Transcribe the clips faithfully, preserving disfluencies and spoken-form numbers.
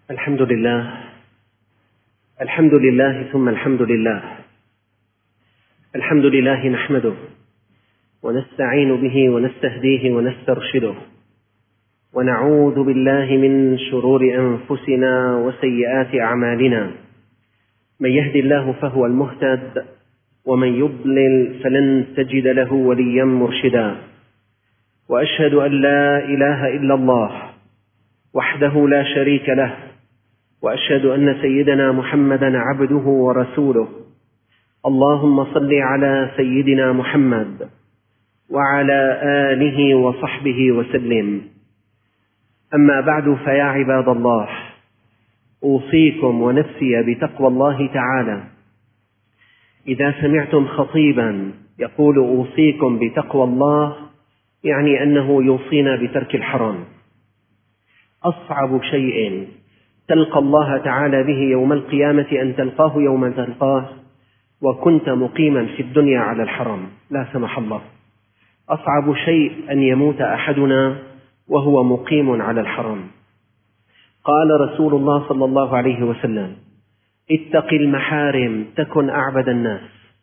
الحمد لله الحمد لله ثم الحمد لله الحمد لله نحمده ونستعين به ونستهديه ونسترشده ونعوذ بالله من شرور أنفسنا وسيئات أعمالنا. من يهد الله فهو المهتد ومن يضلل فلن تجد له وليا مرشدا. وأشهد أن لا إله إلا الله وحده لا شريك له، وأشهد أن سيدنا محمدا عبده ورسوله. اللهم صل على سيدنا محمد وعلى آله وصحبه وسلم. أما بعد، فيا عباد الله، أوصيكم ونفسي بتقوى الله تعالى. إذا سمعتم خطيبا يقول أوصيكم بتقوى الله، يعني أنه يوصينا بترك الحرام. أصعب شيء تلقى الله تعالى به يوم القيامة أن تلقاه يوم تلقاه وكنت مقيما في الدنيا على الحرام، لا سمح الله. أصعب شيء أن يموت أحدنا وهو مقيم على الحرام. قال رسول الله صلى الله عليه وسلم: اتق المحارم تكن أعبد الناس.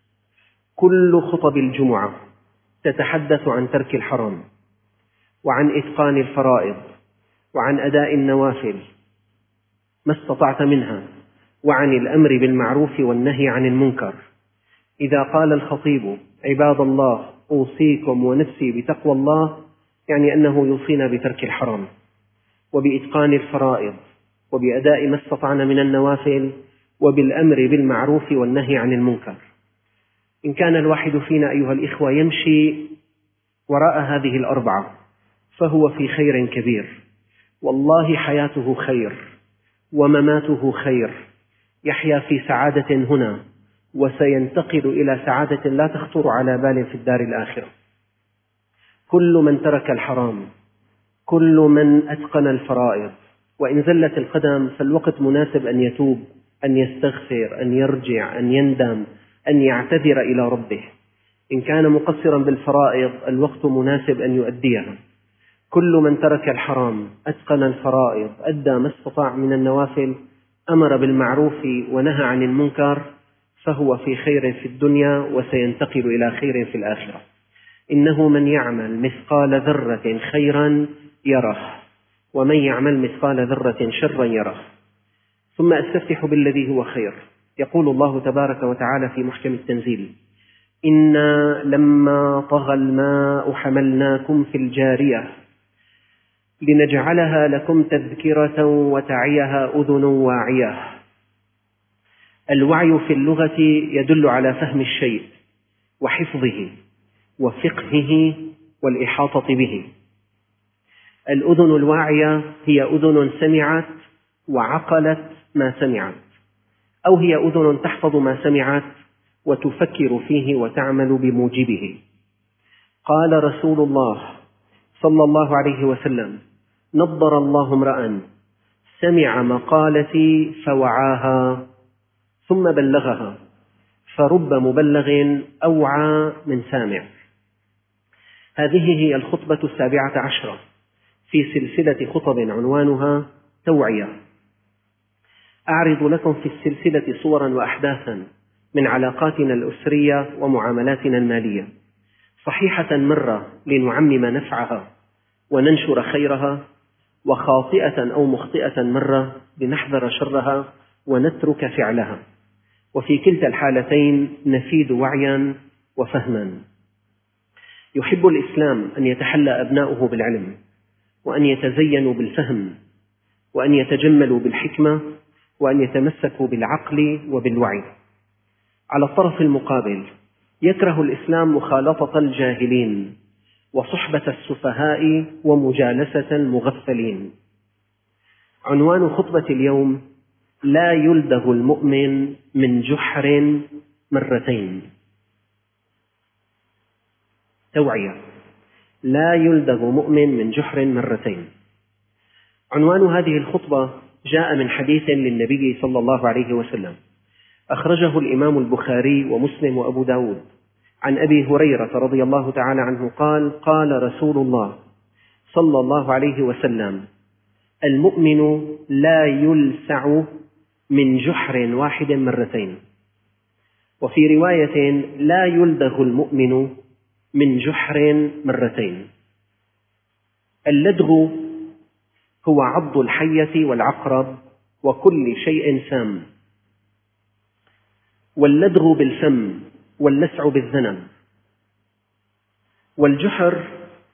كل خطب الجمعة تتحدث عن ترك الحرام وعن إتقان الفرائض وعن أداء النوافل ما استطعت منها، وعن الأمر بالمعروف والنهي عن المنكر. إذا قال الخطيب: عباد الله أوصيكم ونفسي بتقوى الله، يعني أنه يوصينا بترك الحرام وبإتقان الفرائض وبأداء ما استطعنا من النوافل وبالأمر بالمعروف والنهي عن المنكر. إن كان الواحد فينا أيها الإخوة يمشي وراء هذه الأربعة فهو في خير كبير، والله حياته خير ومماته خير، يحيا في سعادة هنا وسينتقل إلى سعادة لا تخطر على بال في الدار الآخرة. كل من ترك الحرام، كل من أتقن الفرائض، وإن زلت القدم فالوقت مناسب أن يتوب، أن يستغفر، أن يرجع، أن يندم، أن يعتذر إلى ربه. إن كان مقصرا بالفرائض الوقت مناسب أن يؤديها. كل من ترك الحرام، أتقن الفرائض، أدى ما استطاع من النوافل، أمر بالمعروف ونهى عن المنكر، فهو في خير في الدنيا وسينتقل إلى خير في الآخرة. إنه من يعمل مثقال ذرة خيرا يره، ومن يعمل مثقال ذرة شرا يره. ثم أستفتح بالذي هو خير. يقول الله تبارك وتعالى في محكم التنزيل: إنا لما طغى الماء حملناكم في الجارية لنجعلها لكم تذكرة وتعيها أذن واعية. الوعي في اللغة يدل على فهم الشيء وحفظه وفقهه والإحاطة به. الأذن الواعية هي أذن سمعت وعقلت ما سمعت، أو هي أذن تحفظ ما سمعت وتفكر فيه وتعمل بموجبه. قال رسول الله صلى الله عليه وسلم: نضر الله امرأ سمع مقالتي فوعاها ثم بلغها، فرب مبلغ أوعى من سامع. هذه هي الخطبة السابعة عشرة في سلسلة خطب عنوانها توعية. أعرض لكم في السلسلة صورا وأحداثا من علاقاتنا الأسرية ومعاملاتنا المالية، صحيحة مرة لنعمم نفعها وننشر خيرها، وخاطئة أو مخطئة مرة لنحذر شرها ونترك فعلها، وفي كلتا الحالتين نفيد وعيا وفهما. يحب الإسلام أن يتحلى أبناؤه بالعلم، وأن يتزينوا بالفهم، وأن يتجملوا بالحكمة، وأن يتمسكوا بالعقل وبالوعي. على الطرف المقابل يكره الإسلام مخالطة الجاهلين وصحبة السفهاء ومجالسة المغفلين. عنوان خطبة اليوم: لا يلدغ المؤمن من جحر مرتين. توعية: لا يلدغ مؤمن من جحر مرتين. عنوان هذه الخطبة جاء من حديث للنبي صلى الله عليه وسلم، أخرجه الإمام البخاري ومسلم وأبو داود، عن أبي هريرة رضي الله تعالى عنه قال: قال رسول الله صلى الله عليه وسلم: المؤمن لا يلسع من جحر واحد مرتين، وفي رواية لا يلدغ المؤمن من جحر مرتين. اللدغ هو عض الحية والعقرب وكل شيء سام، واللدغ بالفم واللسع بالذنب. والجحر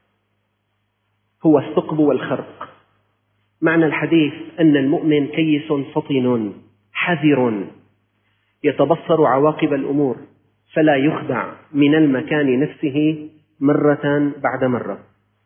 هو الثقب والخرق. معنى الحديث أن المؤمن كيس فطن حذر يتبصر عواقب الأمور، فلا يخدع من المكان نفسه مرة بعد مرة.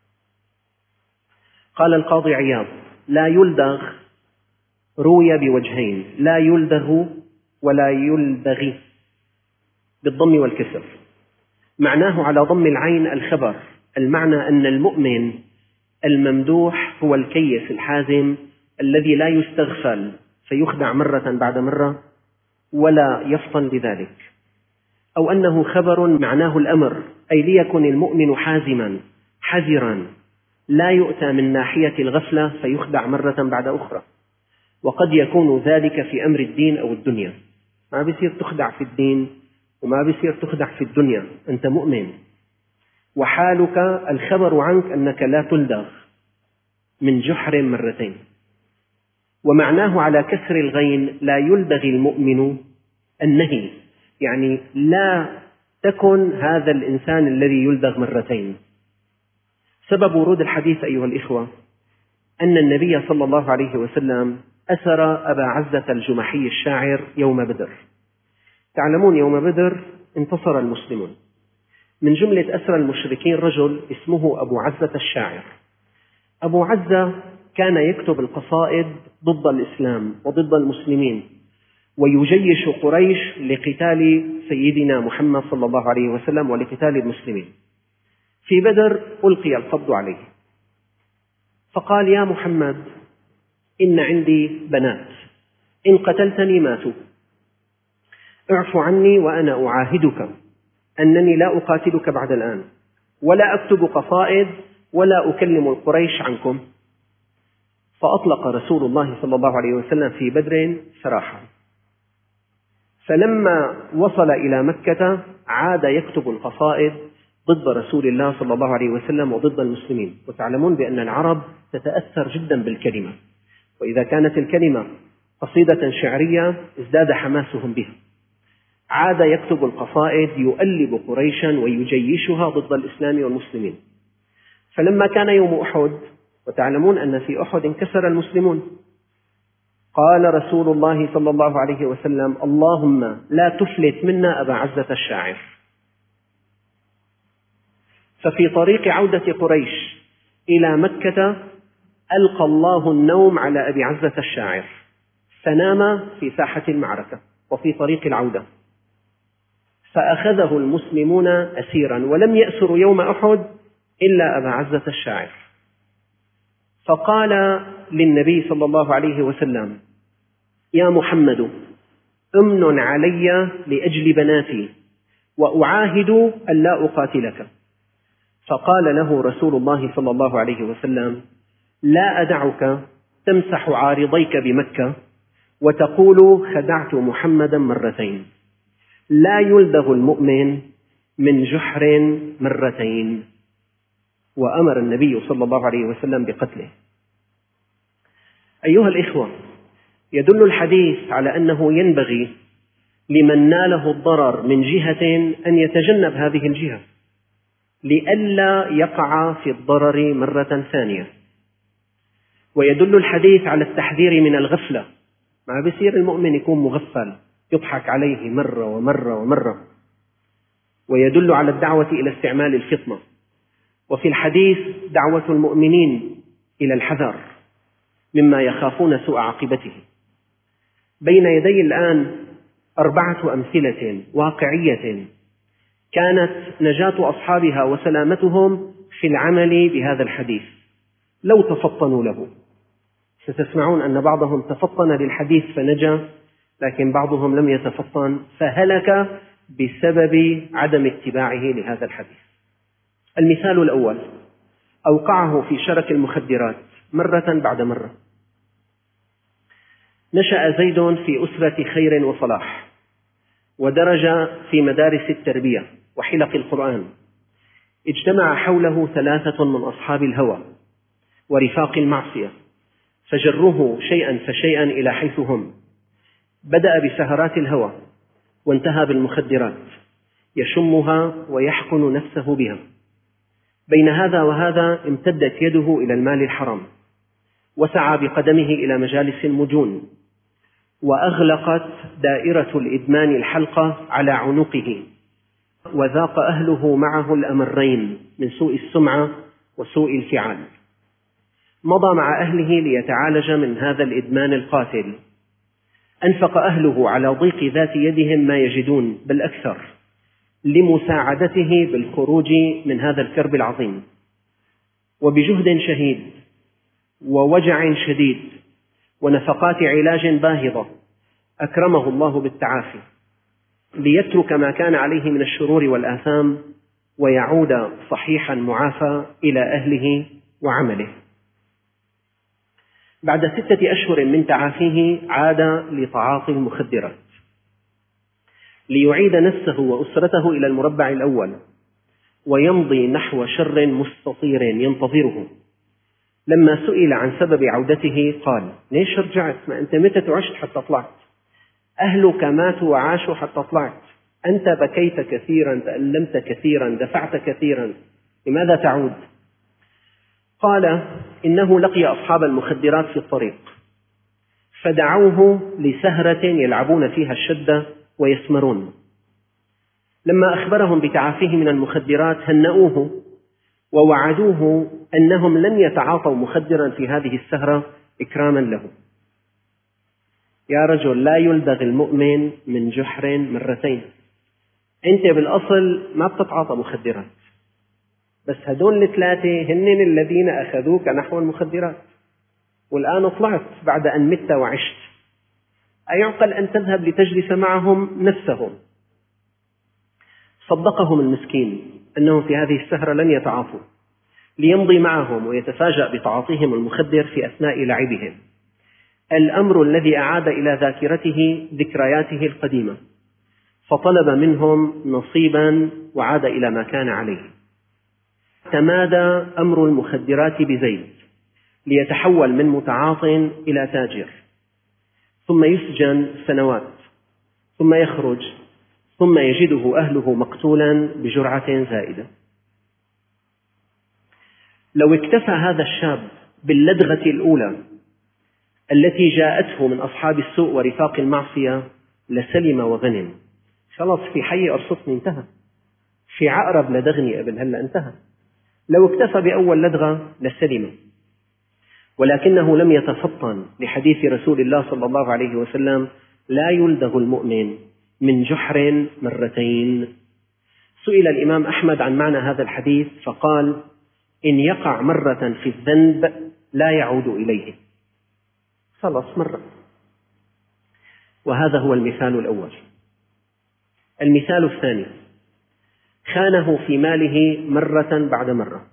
قال القاضي عياض: لا يلدغ روي بوجهين، لا يلدغ ولا يلدغ بالضم والكسر. معناه على ضم العين الخبر، المعنى أن المؤمن الممدوح هو الكيس الحازم الذي لا يستغفل فيخدع مرة بعد مرة ولا يفطن بذلك. أو أنه خبر معناه الأمر، أي ليكن المؤمن حازما حذرا لا يؤتى من ناحية الغفلة فيخدع مرة بعد أخرى. وقد يكون ذلك في أمر الدين أو الدنيا، ما بيصير تخدع في الدين وما بيصير تخدع في الدنيا، أنت مؤمن وحالك الخبر عنك أنك لا تلدغ من جحر مرتين. ومعناه على كسر الغين لا يلدغ المؤمن النهي، يعني لا تكن هذا الإنسان الذي يلدغ مرتين. سبب ورود الحديث أيها الإخوة أن النبي صلى الله عليه وسلم أسر أبا عزة الجمحي الشاعر يوم بدر. تعلمون يوم بدر انتصر المسلمون، من جملة أسرى المشركين رجل اسمه أبو عزة الشاعر. أبو عزة كان يكتب القصائد ضد الإسلام وضد المسلمين، ويجيش قريش لقتال سيدنا محمد صلى الله عليه وسلم ولقتال المسلمين. في بدر ألقي القبض عليه، فقال: يا محمد، إن عندي بنات، إن قتلتني ماتوا، اعف عني وأنا أعاهدك أنني لا أقاتلك بعد الآن، ولا أكتب قصائد، ولا أكلم القريش عنكم. فأطلق رسول الله صلى الله عليه وسلم في بدر سراحا. فلما وصل إلى مكة عاد يكتب القصائد ضد رسول الله صلى الله عليه وسلم وضد المسلمين. وتعلمون بأن العرب تتأثر جدا بالكلمة، وإذا كانت الكلمة قصيدة شعرية ازداد حماسهم بها. عاد يكتب القصائد يؤلب قريشا ويجيشها ضد الإسلام والمسلمين. فلما كان يوم أحد، وتعلمون أن في أحد انكسر المسلمون، قال رسول الله صلى الله عليه وسلم: اللهم لا تفلت منا أبا عزة الشاعر. ففي طريق عودة قريش إلى مكة ألقى الله النوم على أبي عزة الشاعر، فنام في ساحة المعركة وفي طريق العودة، فأخذه المسلمون أسيرا، ولم يأسروا يوم أحد إلا أبا عزة الشاعر. فقال للنبي صلى الله عليه وسلم: يا محمد، أمن علي لأجل بناتي، وأعاهد أن لا أقاتلك. فقال له رسول الله صلى الله عليه وسلم: لا أدعك تمسح عارضيك بمكة وتقول خدعت محمدا مرتين. لا يلدغ المؤمن من جحر مرتين. وأمر النبي صلى الله عليه وسلم بقتله. أيها الإخوة، يدل الحديث على أنه ينبغي لمن ناله الضرر من جهة أن يتجنب هذه الجهة لئلا يقع في الضرر مرة ثانية. ويدل الحديث على التحذير من الغفلة، ما بيصير المؤمن يكون مغفل يضحك عليه مرة ومرة ومرة. ويدل على الدعوة إلى استعمال الفطنة. وفي الحديث دعوة المؤمنين إلى الحذر مما يخافون سوء عاقبته. بين يدي الآن أربعة أمثلة واقعية كانت نجاة أصحابها وسلامتهم في العمل بهذا الحديث لو تفطنوا له. ستسمعون أن بعضهم تفطن للحديث فنجا، لكن بعضهم لم يتفطن فهلك بسبب عدم اتباعه لهذا الحديث. المثال الأول: أوقعه في شرك المخدرات مرة بعد مرة، نشأ زيد في أسرة خير وصلاح، ودرج في مدارس التربية وحلق القرآن. اجتمع حوله ثلاثة من أصحاب الهوى ورفاق المعصية، فجروه شيئا فشيئا إلى حيث هم. بدأ بسهرات الهوى، وانتهى بالمخدرات، يشمها ويحقن نفسه بها. بين هذا وهذا امتدت يده إلى المال الحرام، وسعى بقدمه إلى مجالس المجون، وأغلقت دائرة الإدمان الحلقة على عنقه، وذاق أهله معه الأمرين من سوء السمعة وسوء الفعال. مضى مع أهله ليتعالج من هذا الإدمان القاتل. أنفق أهله على ضيق ذات يدهم ما يجدون بل أكثر، لمساعدته بالخروج من هذا الكرب العظيم. وبجهد شهيد ووجع شديد ونفقات علاج باهظة أكرمه الله بالتعافي، ليترك ما كان عليه من الشرور والآثام، ويعود صحيحا معافى إلى أهله وعمله. بعد ستة أشهر من تعافيه عاد لتعاطي المخدرات، ليعيد نفسه وأسرته إلى المربع الأول، ويمضي نحو شر مستطير ينتظره. لما سئل عن سبب عودته قال: ليش رجعت؟ ما أنت متى عشت حتى طلعت؟ أهلك ماتوا وعاشوا حتى طلعت، أنت بكيت كثيرا، تألمت كثيرا، دفعت كثيرا، لماذا تعود؟ قال: إنه لقي أصحاب المخدرات في الطريق، فدعوه لسهرة يلعبون فيها الشدة ويسمرون. لما أخبرهم بتعافيه من المخدرات هنأوه، ووعدوه أنهم لن يتعاطوا مخدرا في هذه السهرة إكراما له. يا رجل، لا يلدغ المؤمن من جحر مرتين. أنت بالأصل ما بتتعاطى مخدرات، بس هدول الثلاثة هن الذين أخذوك نحو المخدرات، والآن طلعت بعد أن مت وعشت. أيعقل أن تذهب لتجلس معهم نفسهم؟ صدقهم المسكين أنهم في هذه السهرة لن يتعاطوا، ليمضي معهم ويتفاجأ بتعاطيهم المخدر في أثناء لعبهم، الأمر الذي أعاد إلى ذاكرته ذكرياته القديمة، فطلب منهم نصيبا وعاد إلى ما كان عليه. تمادى أمر المخدرات بزيد، ليتحول من متعاط إلى تاجر، ثم يسجن سنوات، ثم يخرج، ثم يجده أهله مقتولا بجرعة زائدة. لو اكتفى هذا الشاب باللدغة الأولى التي جاءته من أصحاب السوء ورفاق المعصية لسلم وغنم. خلاص، في حي أرصفني انتهى، في عقرب لدغني قبل هلأ انتهى. لو اكتفى بأول لدغة لسلم، ولكنه لم يتفطن لحديث رسول الله صلى الله عليه وسلم: لا يلدغ المؤمن من جحر مرتين. سئل الإمام أحمد عن معنى هذا الحديث فقال: إن يقع مرة في الذنب لا يعود إليه، خلاص مرة. وهذا هو المثال الأول. المثال الثاني: خانه في ماله مرة بعد مرة.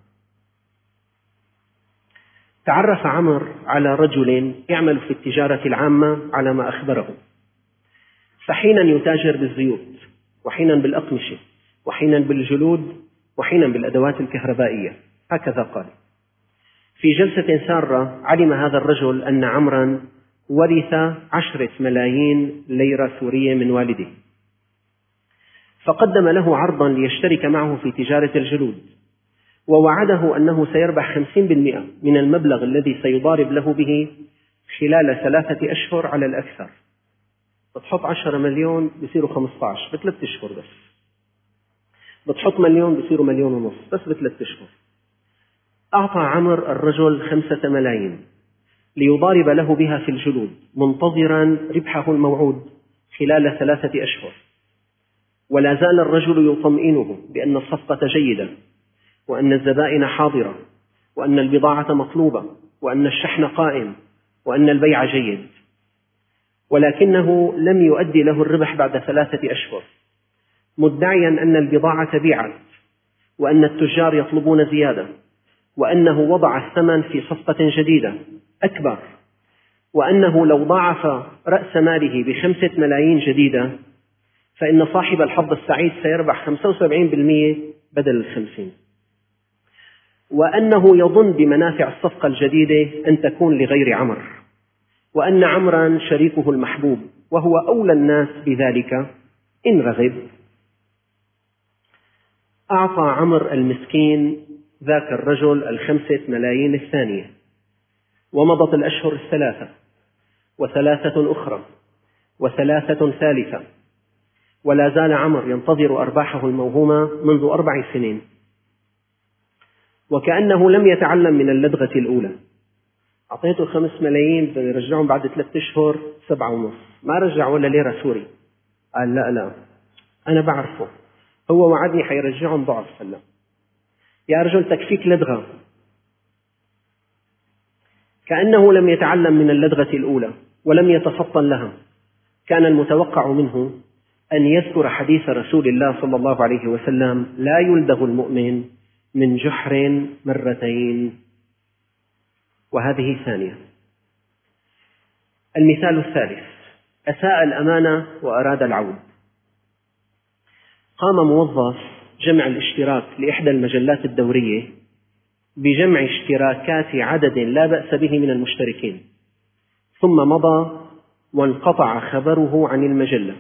تعرف عمرو على رجل يعمل في التجارة العامة على ما أخبره، فحينا يتاجر بالزيوت، وحينا بالأقمشة، وحينا بالجلود، وحينا بالأدوات الكهربائية، هكذا قال. في جلسة سارة علم هذا الرجل أن عمرا ورث عشرة ملايين ليرة سورية من والده، فقدم له عرضا ليشترك معه في تجارة الجلود، ووعده أنه سيربح خمسين بالمئة من المبلغ الذي سيضارب له به خلال ثلاثة أشهر على الأكثر. بتحط عشرة مليون بيصيروا خمسة عشر بثلاث أشهر، بس بتحط مليون بيصيروا مليون ونص بس بثلاث أشهر. أعطى عمر الرجل خمسة ملايين ليضارب له بها في الجلود، منتظرا ربحه الموعود خلال ثلاثة أشهر. ولا زال الرجل يطمئنه بأن الصفقة جيدة، وأن الزبائن حاضرة، وأن البضاعة مطلوبة، وأن الشحن قائم، وأن البيع جيد، ولكنه لم يؤدي له الربح بعد ثلاثة أشهر، مدعيا أن البضاعة بيعت، وأن التجار يطلبون زيادة، وأنه وضع الثمن في صفقة جديدة أكبر، وأنه لو ضاعف رأس ماله بخمسة ملايين جديدة فإن صاحب الحظ السعيد سيربح خمسة وسبعين بالمئة بدل الخمسين، وأنه يظن بمنافع الصفقة الجديدة أن تكون لغير عمر، وأن عمرا شريكه المحبوب وهو أولى الناس بذلك إن رغب. أعطى عمر المسكين ذاك الرجل الخمسة ملايين الثانية، ومضت الأشهر الثلاثة وثلاثة أخرى وثلاثة ثالثة، ولا زال عمر ينتظر أرباحه الموهومة منذ أربع سنين، وكأنه لم يتعلم من اللدغة الأولى. أعطيته خمس ملايين بده يرجعهم بعد ثلاثة أشهر سبعة ونص، ما رجع ولا ليرة سوري. قال لا لا أنا بعرفه، هو وعدني حيرجعهم ضعف. هلا يا رجل تكفيك لدغة. كأنه لم يتعلم من اللدغة الأولى ولم يتفطن لها. كان المتوقع منه أن يذكر حديث رسول الله صلى الله عليه وسلم: لا يلدغ المؤمن من جحر مرتين. وهذه ثانية. المثال الثالث: أساء الأمانة وأراد العود. قام موظف جمع الاشتراك لإحدى المجلات الدورية بجمع اشتراكات عدد لا بأس به من المشتركين، ثم مضى وانقطع خبره عن المجلة.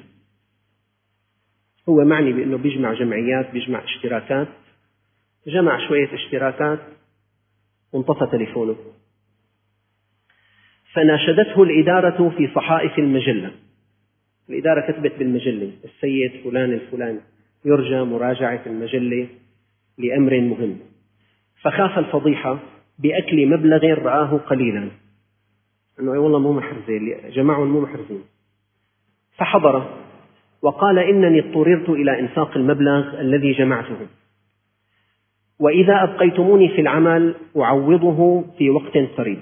هو معني بأنه بيجمع جمعيات، بيجمع اشتراكات، جمع شوية اشتراكات وانطفى تليفونه. فناشدته الإدارة في صحائف المجلة. الإدارة كتبت بالمجلة: السيد فلان الفلاني يرجى مراجعة المجلة لأمر مهم. فخاف الفضيحة بأكل مبلغ رآه قليلا، أنه أي والله مو محرزين، جماعة مو محرزين. فحضر وقال: إنني اضطررت إلى إنفاق المبلغ الذي جمعته، وإذا أبقيتموني في العمل أعوضه في وقت قريب.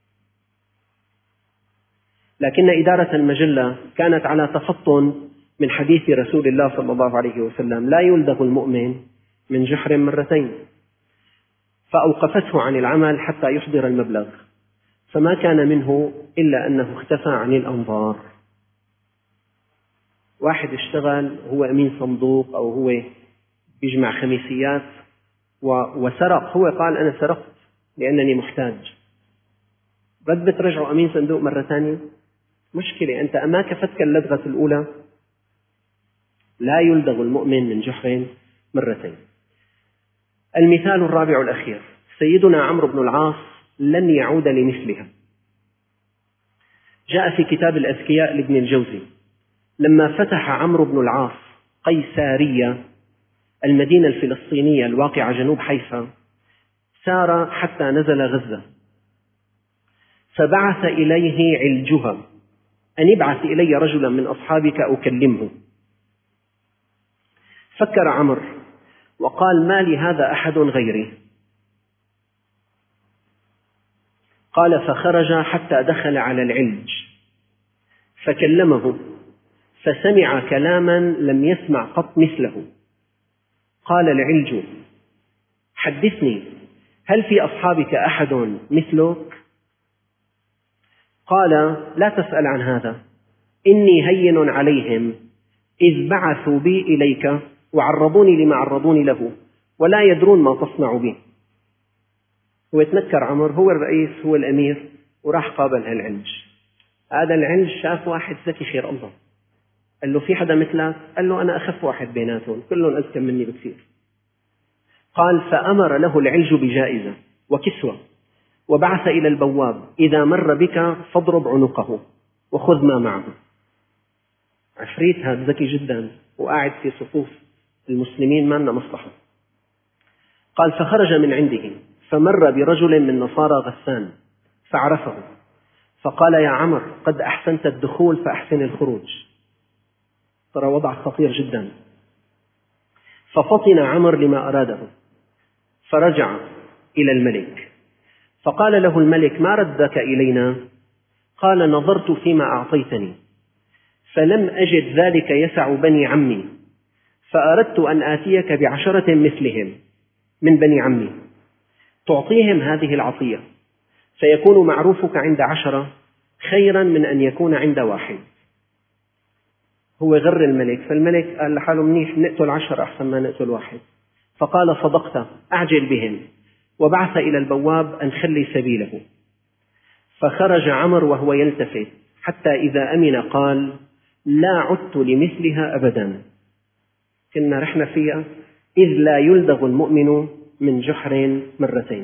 لكن إدارة المجلة كانت على تفطن من حديث رسول الله صلى الله عليه وسلم: لا يلدغ المؤمن من جحر مرتين، فأوقفته عن العمل حتى يحضر المبلغ، فما كان منه إلا أنه اختفى عن الأنظار. واحد اشتغل هو أمين صندوق أو هو بيجمع خميسيات وسرق، هو قال أنا سرقت لأنني محتاج، بد بترجعوا أمين صندوق مرة ثانية؟ مشكلة، أنت ما كفتك اللدغة الأولى. لا يلدغ المؤمن من جحر مرتين. المثال الرابع الأخير: سيدنا عمرو بن العاص لن يعود لمثلها. جاء في كتاب الأذكياء لابن الجوزي: لما فتح عمرو بن العاص قيسارية، المدينة الفلسطينية الواقعة جنوب حيفا، سار حتى نزل غزة، فبعث إليه علجها أن ابعث إلي رجلا من أصحابك أكلمه. فكر عمرو وقال: ما لي هذا أحد غيري. قال: فخرج حتى دخل على العلج فكلمه، فسمع كلاما لم يسمع قط مثله. قال العلج: حدثني، هل في أصحابك أحد مثلك؟ قال: لا تسأل عن هذا، إني هين عليهم، إذ بعثوا بي إليك وعرضوني لما عرضوني له، ولا يدرون ما تصنع بي. هو يتنكر عمر، هو الرئيس هو الأمير، وراح قابل هالعلج. هذا العلج شاف واحد ذكي خير الله، قال له: في حدا مثلك؟ قال له: أنا أخف واحد بيناتهم، كلهم أذكى مني بكثير. قال: فأمر له العلج بجائزة وكسوة، وبعث إلى البواب: إذا مر بك فاضرب عنقه وخذ ما معه. عفريت هذا ذكي جدا وقاعد في صفوف المسلمين، ما لنا مصلحة. قال: فخرج من عنده فمر برجل من نصارى غسان فعرفه، فقال: يا عمر، قد أحسنت الدخول فأحسن الخروج. ترى وضع خطير جدا. ففطن عمر لما أراده، فرجع إلى الملك، فقال له الملك: ما ردك إلينا؟ قال: نظرت فيما أعطيتني فلم أجد ذلك يسع بني عمي، فأردت أن آتيك بعشرة مثلهم من بني عمي، تعطيهم هذه العطية، فيكون معروفك عند عشرة، خيرا من أن يكون عند واحد. هو غر الملك، فالملك قال لحاله منيح نقتل عشر أحسن ما نقتل واحد، فقال صدقت أعجل بهم، وبعث إلى البواب أن خلي سبيله. فخرج عمرو وهو يلتفت حتى إذا أمن قال لا عدت لمثلها أبدا، كنا رحنا فيها، إذ لا يلدغ المؤمن من جحر مرتين.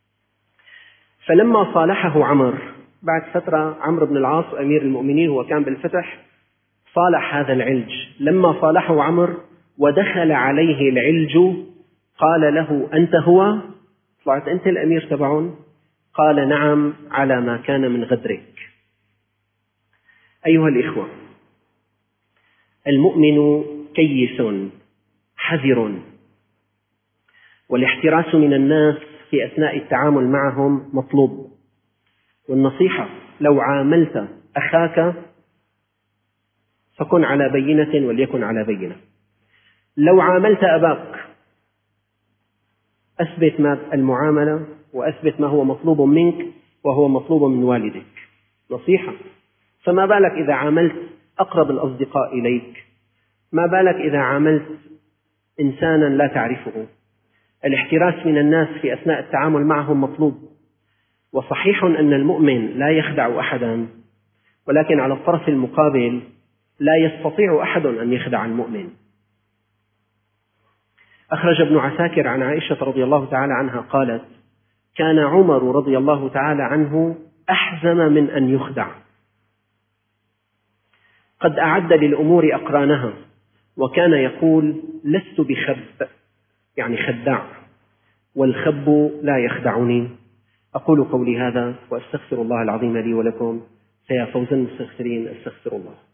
فلما صالحه عمرو بعد فترة، عمرو بن العاص أمير المؤمنين هو كان بالفتح، صالح هذا العلج. لما صالحه عمرو ودخل عليه العلج قال له أنت هو؟ طلعت أنت الأمير تبعون؟ قال نعم على ما كان من غدرك. أيها الإخوة، المؤمن كيس حذر، والاحتراس من الناس في أثناء التعامل معهم مطلوب. والنصيحة لو عاملت أخاك فكن على بينة وليكن على بينة. لو عاملت أباك أثبت ما المعاملة وأثبت ما هو مطلوب منك وهو مطلوب من والدك، نصيحة. فما بالك إذا عاملت أقرب الأصدقاء إليك؟ ما بالك إذا عاملت إنسانا لا تعرفه؟ الاحتراس من الناس في أثناء التعامل معهم مطلوب. وصحيح أن المؤمن لا يخدع أحدا، ولكن على الطرف المقابل لا يستطيع أحد أن يخدع المؤمن. أخرج ابن عساكر عن عائشة رضي الله تعالى عنها قالت كان عمر رضي الله تعالى عنه أحزم من أن يخدع، قد أعد للأمور أقرانها، وكان يقول لست بخب، يعني خداع، والخب لا يخدعني. أقول قولي هذا وأستغفر الله العظيم لي ولكم، فيا فوز المستغفرين، أستغفر الله.